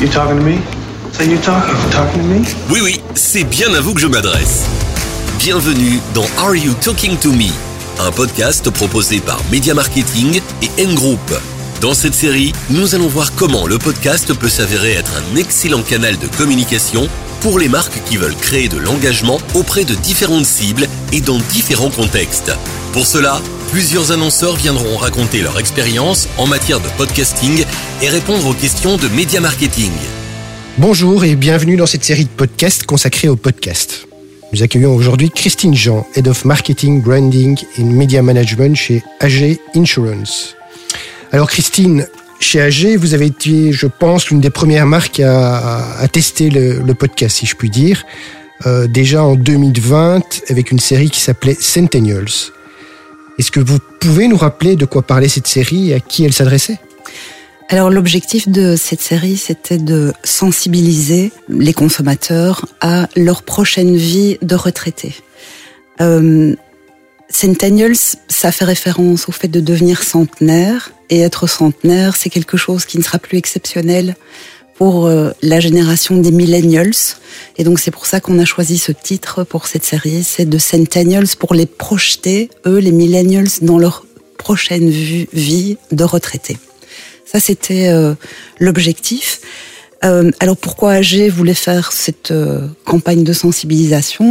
You talking to me? Say you talking to me? Oui, c'est bien à vous que je m'adresse. Bienvenue dans Are You Talking to Me, un podcast proposé par Media Marketing et N-Group. Dans cette série, nous allons voir comment le podcast peut s'avérer être un excellent canal de communication pour les marques qui veulent créer de l'engagement auprès de différentes cibles et dans différents contextes. Pour cela, plusieurs annonceurs viendront raconter leur expérience en matière de podcasting et répondre aux questions de Media Marketing. Bonjour et bienvenue dans cette série de podcasts consacrée au podcast. Nous accueillons aujourd'hui Christine Jean, Head of Marketing, Branding et Media Management chez AG Insurance. Alors Christine, chez AG, vous avez été, je pense, l'une des premières marques à tester le podcast, si je puis dire, déjà en 2020 avec une série qui s'appelait Centennials. Est-ce que vous pouvez nous rappeler de quoi parlait cette série et à qui elle s'adressait ? Alors l'objectif de cette série, c'était de sensibiliser les consommateurs à leur prochaine vie de retraité. Centennials, ça fait référence au fait de devenir centenaire, et être centenaire, c'est quelque chose qui ne sera plus exceptionnel pour la génération des millennials. Et donc c'est pour ça qu'on a choisi ce titre pour cette série, c'est de Centennials, pour les projeter, eux, les millennials, dans leur prochaine vie de retraité. Ça, c'était l'objectif. Alors pourquoi AG voulait faire cette campagne de sensibilisation ?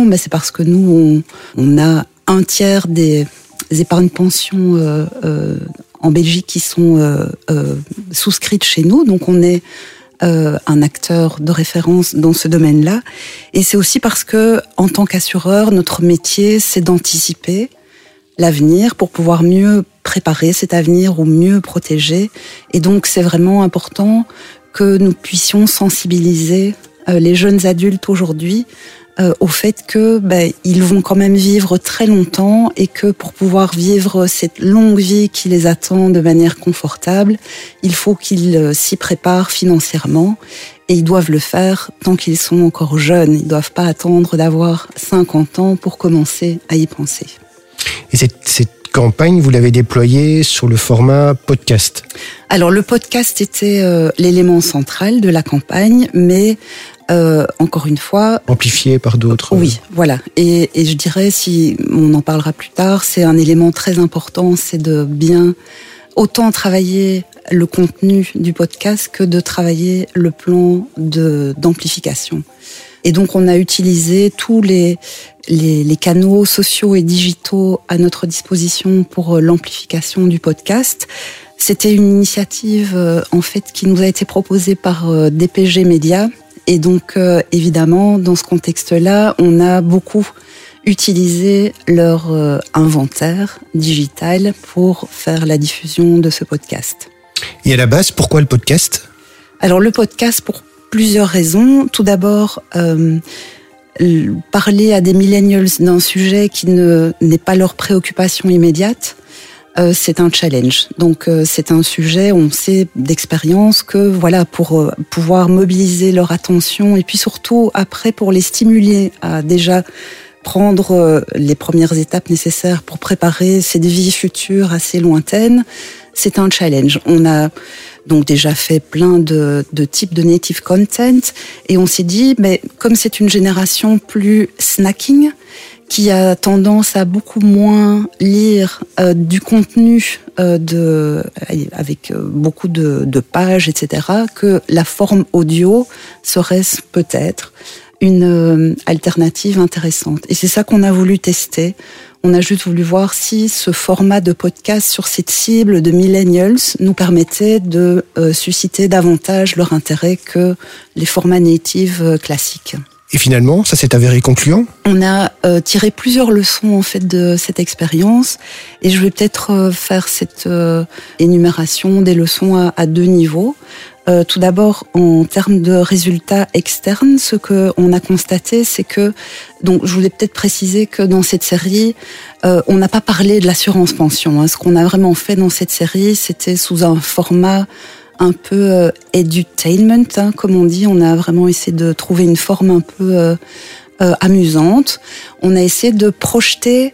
C'est parce que nous, on a un tiers des épargnes pensions en Belgique qui sont souscrites chez nous. Donc on est un acteur de référence dans ce domaine-là. Et c'est aussi parce que, en tant qu'assureur, notre métier, c'est d'anticiper l'avenir pour pouvoir mieux préparer cet avenir ou mieux protéger. Et donc, c'est vraiment important que nous puissions sensibiliser les jeunes adultes aujourd'hui au fait que ils vont quand même vivre très longtemps et que pour pouvoir vivre cette longue vie qui les attend de manière confortable, il faut qu'ils s'y préparent financièrement et ils doivent le faire tant qu'ils sont encore jeunes. Ils ne doivent pas attendre d'avoir 50 ans pour commencer à y penser. Et cette campagne, vous l'avez déployée sur le format podcast. Alors le podcast était l'élément central de la campagne, mais encore une fois... amplifié par d'autres. Oui, voilà. Et je dirais, si on en parlera plus tard, c'est un élément très important, c'est de bien autant travailler le contenu du podcast que de travailler le plan d'amplification. Et donc on a utilisé tous les canaux sociaux et digitaux à notre disposition pour l'amplification du podcast. C'était une initiative en fait qui nous a été proposée par DPG Media. Et donc, évidemment, dans ce contexte-là, on a beaucoup utilisé leur inventaire digital pour faire la diffusion de ce podcast. Et à la base, pourquoi le podcast ? Alors, le podcast, pour plusieurs raisons. Tout d'abord, parler à des millennials d'un sujet qui n'est pas leur préoccupation immédiate, c'est un challenge. Donc c'est un sujet, on sait d'expérience que voilà, pour pouvoir mobiliser leur attention et puis surtout après pour les stimuler à déjà prendre les premières étapes nécessaires pour préparer cette vie future assez lointaine, c'est un challenge. On a donc déjà fait plein de types de native content et on s'est dit, comme c'est une génération plus snacking, qui a tendance à beaucoup moins lire du contenu avec beaucoup de pages, etc., que la forme audio serait peut-être une alternative intéressante. Et c'est ça qu'on a voulu tester. On a juste voulu voir si ce format de podcast sur cette cible de millennials nous permettait de susciter davantage leur intérêt que les formats native classiques. Et finalement, ça s'est avéré concluant ? On a tiré plusieurs leçons en fait de cette expérience et je vais peut-être faire cette énumération des leçons à deux niveaux. Tout d'abord, en termes de résultats externes, ce qu'on a constaté, c'est que, donc je voulais peut-être préciser que dans cette série, on n'a pas parlé de l'assurance pension. Ce qu'on a vraiment fait dans cette série, c'était sous un format un peu edutainment, comme on dit. On a vraiment essayé de trouver une forme un peu amusante. On a essayé de projeter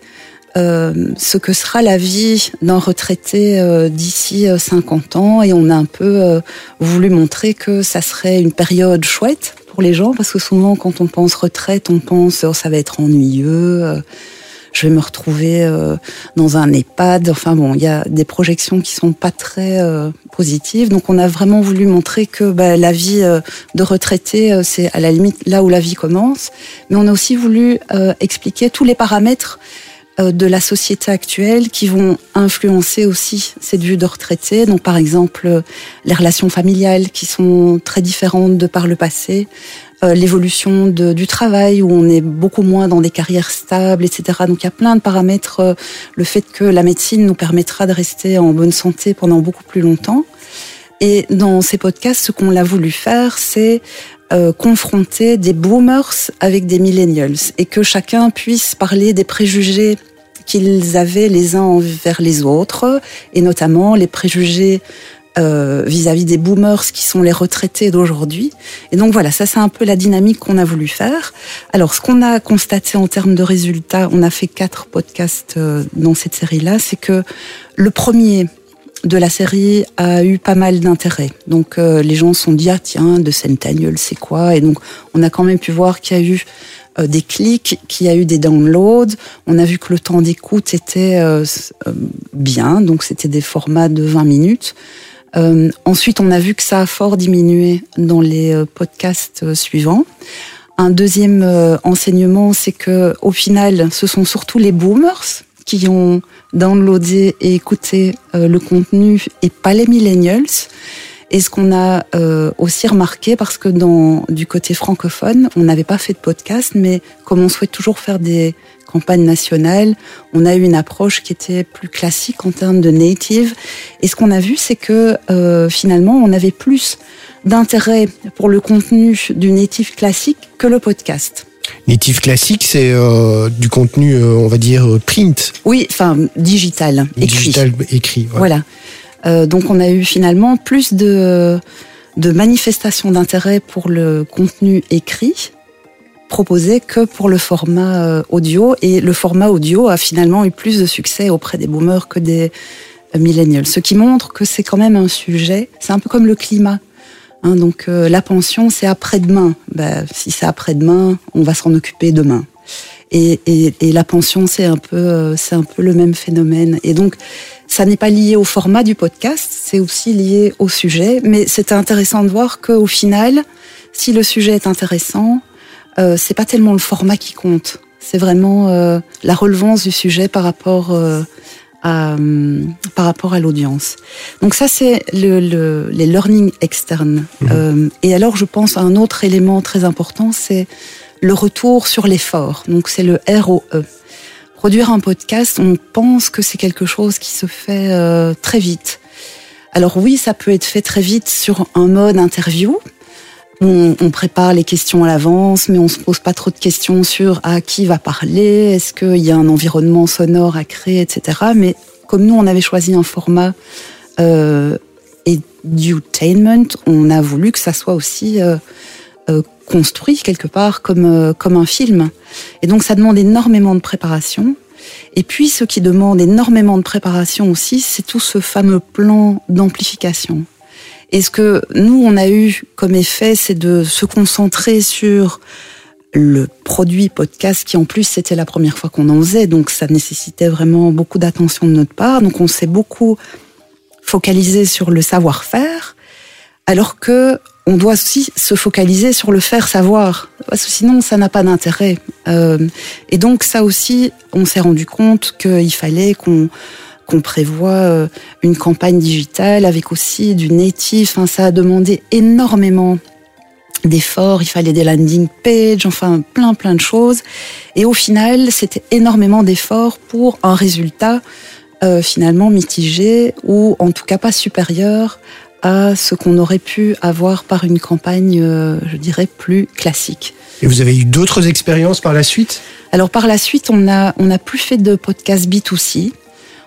ce que sera la vie d'un retraité d'ici 50 ans, et on a un peu voulu montrer que ça serait une période chouette pour les gens, parce que souvent quand on pense retraite, on pense ça va être ennuyeux, je vais me retrouver dans un EHPAD. Enfin bon, il y a des projections qui sont pas très positives. Donc on a vraiment voulu montrer que la vie de retraité, c'est à la limite là où la vie commence. Mais on a aussi voulu expliquer tous les paramètres de la société actuelle qui vont influencer aussi cette vue de retraité. Donc par exemple, les relations familiales qui sont très différentes de par le passé, l'évolution du travail où on est beaucoup moins dans des carrières stables, etc. Donc il y a plein de paramètres. Le fait que la médecine nous permettra de rester en bonne santé pendant beaucoup plus longtemps. Et dans ces podcasts, ce qu'on a voulu faire, c'est confronter des boomers avec des millennials et que chacun puisse parler des préjugés qu'ils avaient les uns envers les autres, et notamment les préjugés vis-à-vis des boomers qui sont les retraités d'aujourd'hui. Et donc voilà, ça c'est un peu la dynamique qu'on a voulu faire. Alors ce qu'on a constaté en termes de résultats, on a fait 4 podcasts dans cette série-là, c'est que le premier de la série a eu pas mal d'intérêt. Donc les gens se sont dit, ah tiens, de Centennial, c'est quoi? Et donc on a quand même pu voir qu'il y a eu des clics, qu'il y a eu des downloads. On a vu que le temps d'écoute était bien, donc c'était des formats de 20 minutes. Ensuite, on a vu que ça a fort diminué dans les podcasts suivants. Un deuxième enseignement, c'est que au final, ce sont surtout les boomers qui ont downloadé et écouté le contenu et pas les millennials. Et ce qu'on a aussi remarqué, parce que du côté francophone, on n'avait pas fait de podcast, mais comme on souhaite toujours faire des campagnes nationales, on a eu une approche qui était plus classique en termes de native. Et ce qu'on a vu, c'est que finalement, on avait plus d'intérêt pour le contenu du native classique que le podcast. Native classique, c'est du contenu, on va dire, print. Oui, enfin, digital, écrit. Digital, écrit. Ouais. Voilà. Donc on a eu finalement plus de manifestations d'intérêt pour le contenu écrit proposé que pour le format audio. Et le format audio a finalement eu plus de succès auprès des boomers que des millennials. Ce qui montre que c'est quand même un sujet, c'est un peu comme le climat. Hein, donc la pension, c'est après-demain. Si c'est après-demain, on va s'en occuper demain. Et la pension, c'est un peu le même phénomène. Et donc, ça n'est pas lié au format du podcast, c'est aussi lié au sujet. Mais c'est intéressant de voir qu'au final, si le sujet est intéressant, c'est pas tellement le format qui compte. C'est vraiment la relevance du sujet par rapport à l'audience. Donc ça, c'est les learning externes. Et alors, je pense à un autre élément très important, c'est le retour sur l'effort. Donc c'est le ROE. Produire un podcast, on pense que c'est quelque chose qui se fait très vite. Alors oui, ça peut être fait très vite sur un mode interview. On prépare les questions à l'avance, mais on se pose pas trop de questions sur à qui va parler, est-ce qu'il y a un environnement sonore à créer, etc. Mais comme nous, on avait choisi un format edutainment, on a voulu que ça soit aussi construit quelque part comme un film. Et donc ça demande énormément de préparation. Et puis ce qui demande énormément de préparation aussi, c'est tout ce fameux plan d'amplification. Et ce que nous, on a eu comme effet, c'est de se concentrer sur le produit podcast, qui en plus, c'était la première fois qu'on en faisait, donc ça nécessitait vraiment beaucoup d'attention de notre part. Donc on s'est beaucoup focalisé sur le savoir-faire, alors que on doit aussi se focaliser sur le faire savoir, parce que sinon ça n'a pas d'intérêt. Et donc ça aussi, on s'est rendu compte qu'il fallait qu'on prévoit une campagne digitale avec aussi du native. Enfin, ça a demandé énormément d'efforts, il fallait des landing pages, enfin plein de choses. Et au final, c'était énormément d'efforts pour un résultat finalement mitigé, ou en tout cas pas supérieur à ce qu'on aurait pu avoir par une campagne, je dirais, plus classique. Et vous avez eu d'autres expériences par la suite ? Alors par la suite, on a plus fait de podcast B2C.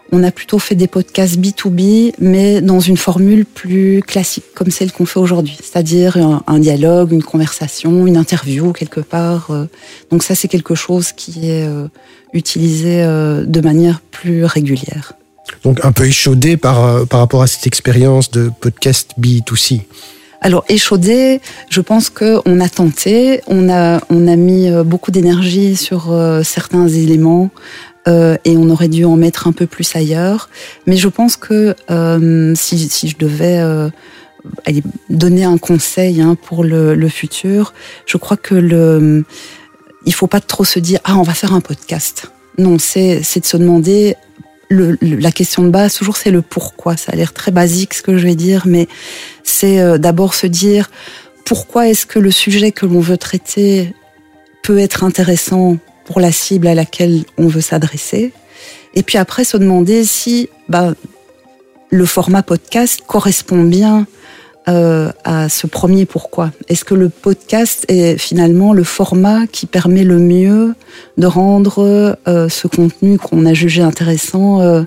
on a plutôt fait des podcasts B2B, mais dans une formule plus classique, comme celle qu'on fait aujourd'hui. C'est-à-dire un dialogue, une conversation, une interview quelque part. Donc ça, c'est quelque chose qui est utilisé de manière plus régulière. Donc un peu échaudé par rapport à cette expérience de podcast B2C. Alors échaudé, je pense qu'on a tenté, on a mis beaucoup d'énergie sur certains éléments et on aurait dû en mettre un peu plus ailleurs. Mais je pense que si je devais donner un conseil pour le futur, je crois que il faut pas trop se dire on va faire un podcast. Non, c'est de se demander. La question de base, toujours, c'est le pourquoi. Ça a l'air très basique, ce que je vais dire, mais c'est d'abord se dire pourquoi est-ce que le sujet que l'on veut traiter peut être intéressant pour la cible à laquelle on veut s'adresser. Et puis après, se demander si le format podcast correspond bien à ce premier pourquoi. Est-ce que le podcast est finalement le format qui permet le mieux de rendre ce contenu qu'on a jugé intéressant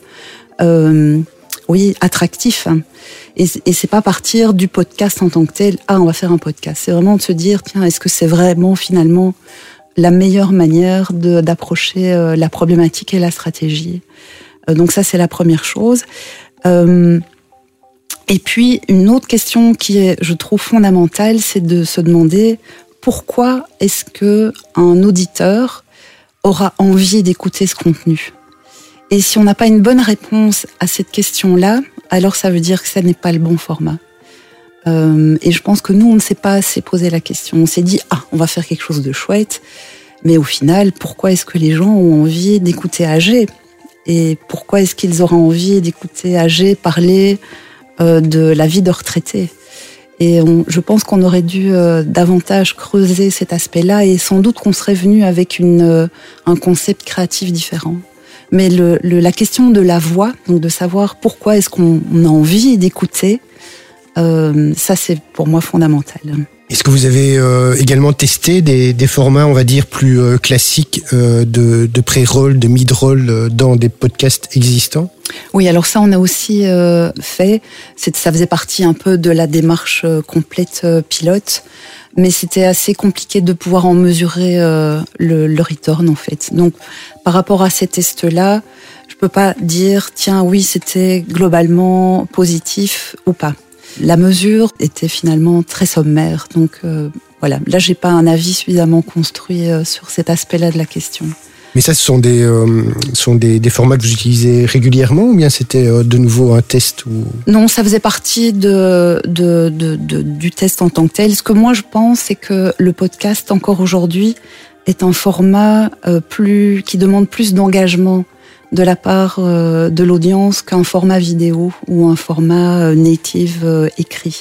attractif. Et c'est pas partir du podcast en tant que tel, on va faire un podcast. C'est vraiment de se dire, tiens, est-ce que c'est vraiment finalement la meilleure manière d'approcher la problématique et la stratégie. Donc ça, c'est la première chose. Et puis, une autre question qui est, je trouve, fondamentale, c'est de se demander pourquoi est-ce que un auditeur aura envie d'écouter ce contenu. Et si on n'a pas une bonne réponse à cette question-là, alors ça veut dire que ça n'est pas le bon format. Et je pense que nous, on ne s'est pas assez posé la question. On s'est dit, on va faire quelque chose de chouette, mais au final, pourquoi est-ce que les gens ont envie d'écouter AG ? Et pourquoi est-ce qu'ils auront envie d'écouter AG parler de la vie de retraité. Et je pense qu'on aurait dû davantage creuser cet aspect-là et sans doute qu'on serait venu avec un concept créatif différent. Mais la question de la voix, donc de savoir pourquoi est-ce qu'on a envie d'écouter, ça c'est pour moi fondamental. Est-ce que vous avez également testé des formats, on va dire, plus classiques de pré-roll, de mid-roll dans des podcasts existants ? Oui, alors ça on a aussi fait. Ça faisait partie un peu de la démarche complète pilote, mais c'était assez compliqué de pouvoir en mesurer le return en fait. Donc par rapport à ces tests-là, je peux pas dire tiens oui c'était globalement positif ou pas. La mesure était finalement très sommaire, donc voilà. Là, j'ai pas un avis suffisamment construit sur cet aspect-là de la question. Mais ça, ce sont des formats que vous utilisez régulièrement, ou bien c'était de nouveau un test ou... Non, ça faisait partie du test en tant que tel. Ce que moi je pense, c'est que le podcast encore aujourd'hui est un format qui demande plus d'engagement de la part de l'audience qu'un format vidéo ou un format native écrit.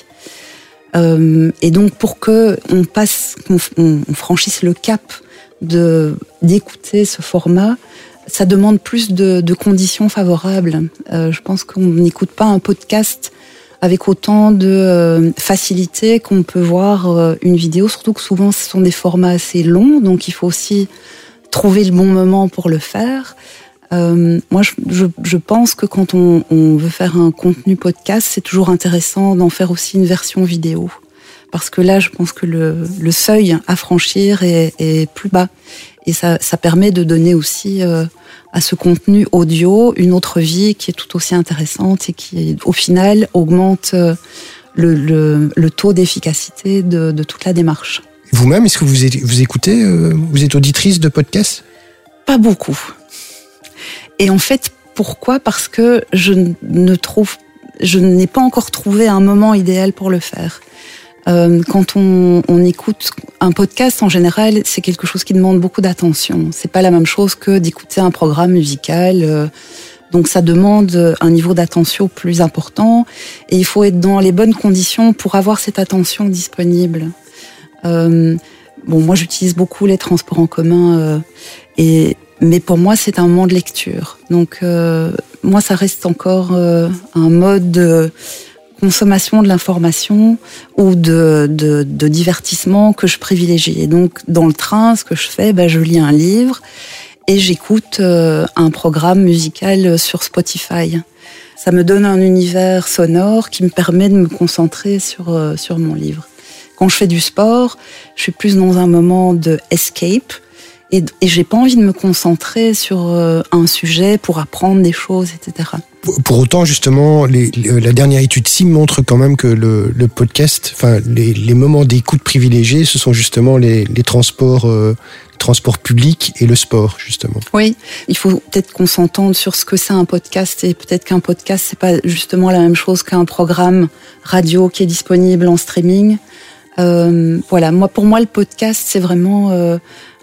Et donc pour que on franchisse le cap d'écouter ce format, ça demande plus de conditions favorables. Je pense qu'on n'écoute pas un podcast avec autant de facilité qu'on peut voir une vidéo, surtout que souvent ce sont des formats assez longs, donc il faut aussi trouver le bon moment pour le faire. Moi, je pense que quand on veut faire un contenu podcast, c'est toujours intéressant d'en faire aussi une version vidéo. Parce que là, je pense que le seuil à franchir est plus bas. Et ça permet de donner aussi à ce contenu audio une autre vie qui est tout aussi intéressante et qui, au final, augmente le taux d'efficacité de toute la démarche. Vous-même, est-ce que vous écoutez, vous êtes auditrice de podcasts ? Pas beaucoup. Et en fait, pourquoi ? Parce que je n'ai pas encore trouvé un moment idéal pour le faire. Quand on écoute un podcast, en général, c'est quelque chose qui demande beaucoup d'attention. C'est pas la même chose que d'écouter un programme musical. Donc ça demande un niveau d'attention plus important et il faut être dans les bonnes conditions pour avoir cette attention disponible. Moi j'utilise beaucoup les transports en commun mais pour moi, c'est un moment de lecture. Donc, moi, ça reste encore un mode de consommation de l'information ou de divertissement que je privilégie. Et donc, dans le train, ce que je fais, je lis un livre et j'écoute un programme musical sur Spotify. Ça me donne un univers sonore qui me permet de me concentrer sur mon livre. Quand je fais du sport, je suis plus dans un moment de escape et j'ai pas envie de me concentrer sur un sujet pour apprendre des choses, etc. Pour autant, justement, la dernière étude CIM montre quand même que le podcast, enfin les moments d'écoute privilégiés, ce sont justement les transports publics et le sport, justement. Oui, il faut peut-être qu'on s'entende sur ce que c'est un podcast, et peut-être qu'un podcast, c'est pas justement la même chose qu'un programme radio qui est disponible en streaming. Voilà, pour moi, le podcast, c'est vraiment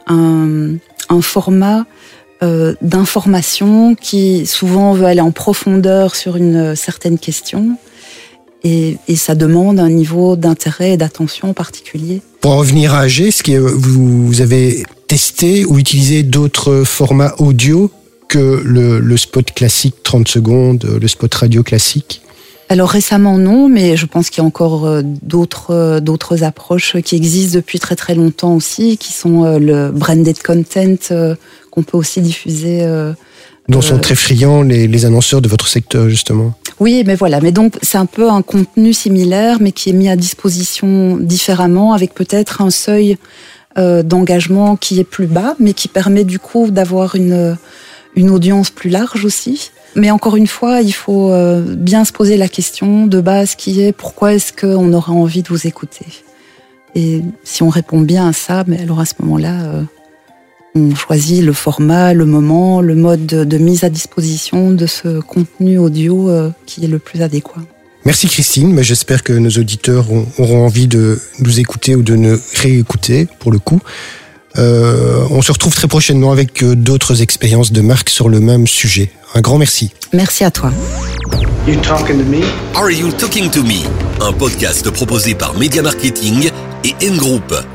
un format d'information qui souvent veut aller en profondeur sur une certaine question, et ça demande un niveau d'intérêt et d'attention particulier. Pour en revenir à AG, est-ce que vous avez testé ou utilisé d'autres formats audio que le spot classique 30 secondes, le spot radio classique ? Alors récemment non, mais je pense qu'il y a encore d'autres approches qui existent depuis très très longtemps aussi, qui sont le branded content qu'on peut aussi diffuser. Dont sont très friands les annonceurs de votre secteur, justement. Oui, mais voilà. Mais donc c'est un peu un contenu similaire, mais qui est mis à disposition différemment, avec peut-être un seuil d'engagement qui est plus bas, mais qui permet du coup d'avoir une audience plus large aussi. Mais encore une fois, il faut bien se poser la question de base qui est pourquoi est-ce qu'on aura envie de vous écouter ? Et si on répond bien à ça, mais alors à ce moment-là, on choisit le format, le moment, le mode de mise à disposition de ce contenu audio qui est le plus adéquat. Merci Christine, mais j'espère que nos auditeurs auront envie de nous écouter ou de nous réécouter pour le coup. On se retrouve très prochainement avec d'autres expériences de marque sur le même sujet. Un grand merci. Merci à toi. You talking to me? Are You Talking to Me? Un podcast proposé par Media Marketing et N Group.